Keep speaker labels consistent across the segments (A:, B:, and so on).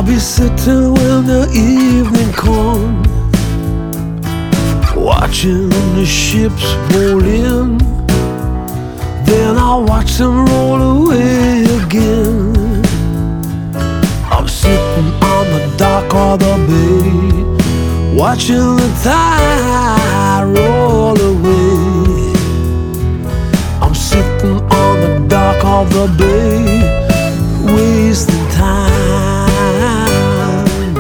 A: be sitting when the evening comes, watching the ships roll in. Then I'll watch them roll away again. I'm sitting on the dock of the bay, watching the tide roll away. I'm sitting on the dock of the bay, wasting time.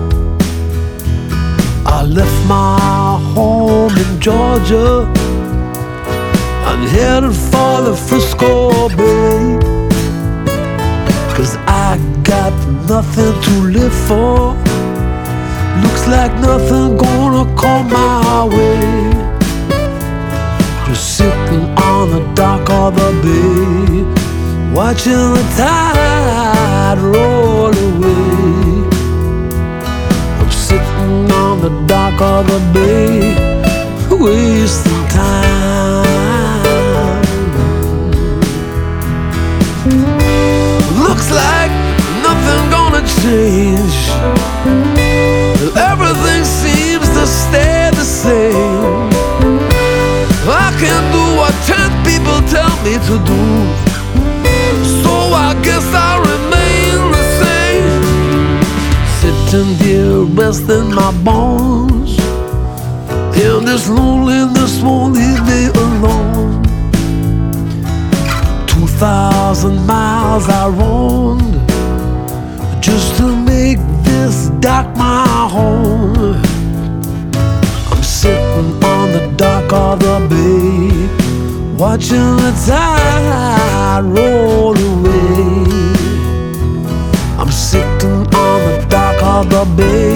A: I left my home in Georgia and headed for the Frisco Bay, 'cause I got nothing to live for. Looks like nothing gonna come my way. Just sitting on the dock of the bay, watching the tide roll away. I'm sitting on the dock of the bay, wasting time. Looks like nothing gonna change. Everything seems to stay the same. I can do what 10 people tell me to do, so I guess I'll remain the same. Sitting here resting my bones, and this loneliness won't leave me alone. 2,000 miles I roamed just to make this dock my home. I'm sitting on the dock of the bay, watching the tide roll away. I'm sitting on the dock of the bay,